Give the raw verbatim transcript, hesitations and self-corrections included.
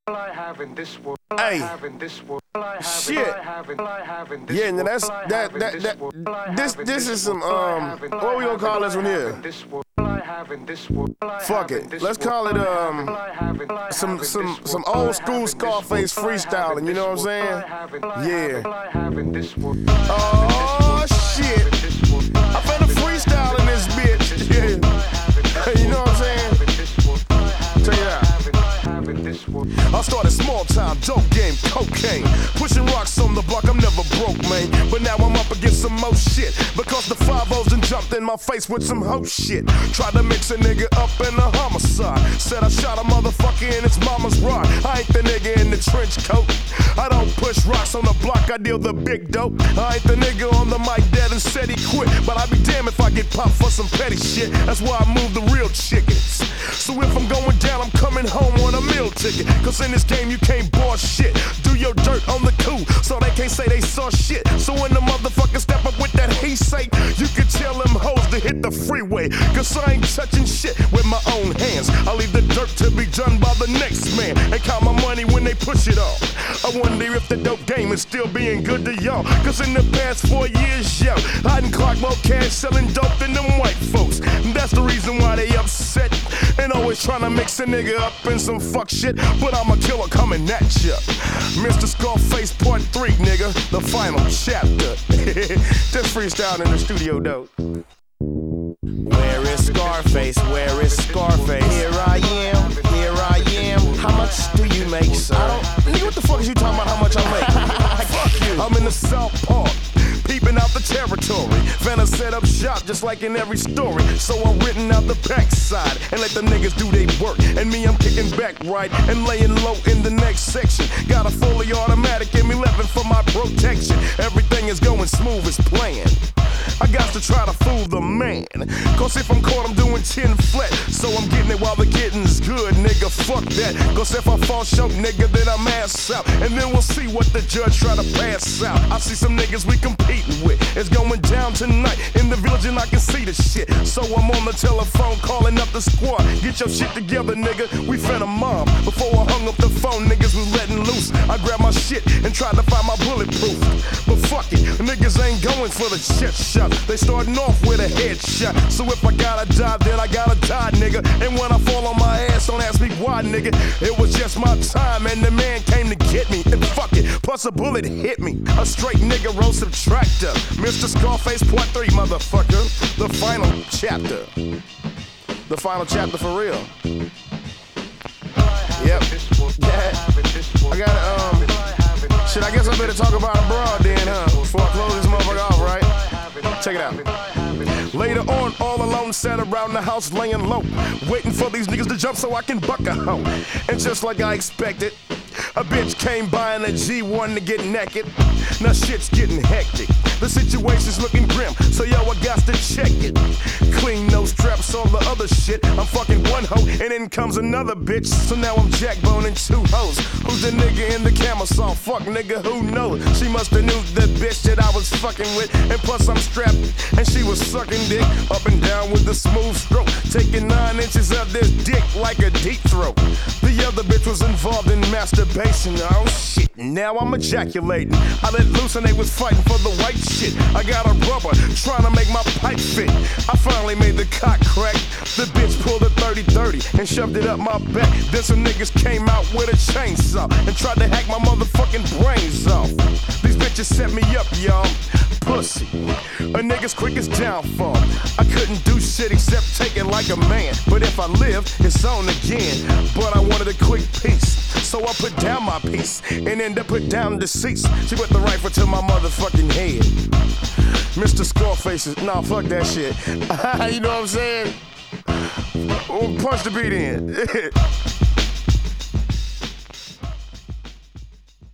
Hey, shit. Yeah, now that's that that that. This this is some um. What we gonna call this one here? Fuck it. Let's call it um some some some old school Scarface freestyling. You know what I'm saying? Yeah. Oh shit. I'm finna freestyle in this bitch. Yeah. You know what I'm saying? Check it out. I started small time, dope game, cocaine. Pushing rocks on the block, I'm never broke, man. But now I'm up against some more shit. Because the five ohs done jumped in my face with some hoe shit. Tried to mix a nigga up in a homicide. Said I shot a motherfucker in his mama's rod. I ain't the nigga in the trench coat. I don't push rocks on the block, I deal the big dope. I ain't the nigga on the mic that and said he quit. But I be damned if I get popped for some petty shit. That's why I move the real chickens. So if I'm going down, I'm coming home on a meal ticket. Cause in this game you can't boss shit. Do your dirt on the cool, so they can't say they saw shit. So when the motherfuckers step up with that he say, you can tell them hoes to hit the freeway. Cause I ain't touching shit with my own hands. I leave the dirt to be done by the next man. And count my money when they push it off. I wonder if the dope game is still being good to y'all. Cause in the past four years, yo, I done clocked more cash selling dope than them white folks. And that's the reason why they upset. And always trying to mix a nigga up in some fuck shit. But I'm a killer coming at ya. Mister Scarface part three, nigga, the final chapter. Just freestyle in the studio, though. Where is Scarface? Where is Scarface? Here I am, here I am. How much do you make, sir? I don't, nigga, what the fuck is you talking about how much I make? Fuck you. I'm in the South Park, peeping out the territory. Finna set up shop just like in every story. So I'm written out the backside and let the niggas do they work. And me, I'm kicking back right and laying low in the next section. Got a fully automatic M eleven for my protection. Everything is going smooth as planned. I got to try to fool the man. Cause if I'm caught, I'm doing ten flat. So I'm getting it while the getting's good, nigga, fuck that. Cause if I fall short, nigga, then I'm ass out. And then we'll see what the judge try to pass out. I see some niggas we competing with. It's going down tonight in the village and I can see the shit. So I'm on the telephone calling up the squad. Get your shit together, nigga, we finna mob. Before I hung up the phone, niggas was letting loose. I grabbed my shit and tried to find my bulletproof. But fuck it, niggas ain't going for the shit shot. They starting off with a headshot. So if I gotta die, then I gotta die, nigga. And when I fall on my ass, don't ask me why, nigga. It was just my time and the man came to get me. And fuck it, plus a bullet hit me. A straight nigga roll subtractor. Mister Scarface part three, motherfucker. The final chapter. The final chapter for real. Yep. Yeah. I gotta, um, shit, I guess I better talk about it broad then, huh? Before I close this motherfucker off, right? Check it out. Later on, all alone, sat around the house laying low, waiting for these niggas to jump so I can buck a hoe. And just like I expected, a bitch came by in a G one to get naked. Now shit's getting hectic. The situation's looking grim, so yo, I got to check it. Clean no straps, all the other shit. I'm fucking one hoe, and in comes another bitch. So now I'm jackboning two hoes. Who's the nigga in the camera song? Fuck nigga, who knows? She musta knew the bitch that I was fucking with. And plus I'm strapped, and she was sucking dick up and down with a smooth stroke. Taking nine inches of this dick like a deep throat. The other bitch was involved in masturbation. Oh shit, now I'm ejaculating. I let loose and they was fighting for the white shit. I got a rubber trying to make my pipe fit. I finally made the cock crack. The bitch pulled a thirty thirty and shoved it up my back. Then some niggas came out with a chainsaw and tried to hack my motherfucking brains off. These bitches set me up, y'all. Pussy, a nigga's quickest downfall. I couldn't do shit except take it like a man. But if I live, it's on again. But I wanted a quick piece, so I put down my piece and ended up put down deceased. She put the rifle to my motherfucking head. Mister Scarface is, nah, fuck that shit. You know what I'm saying? Punch the beat in.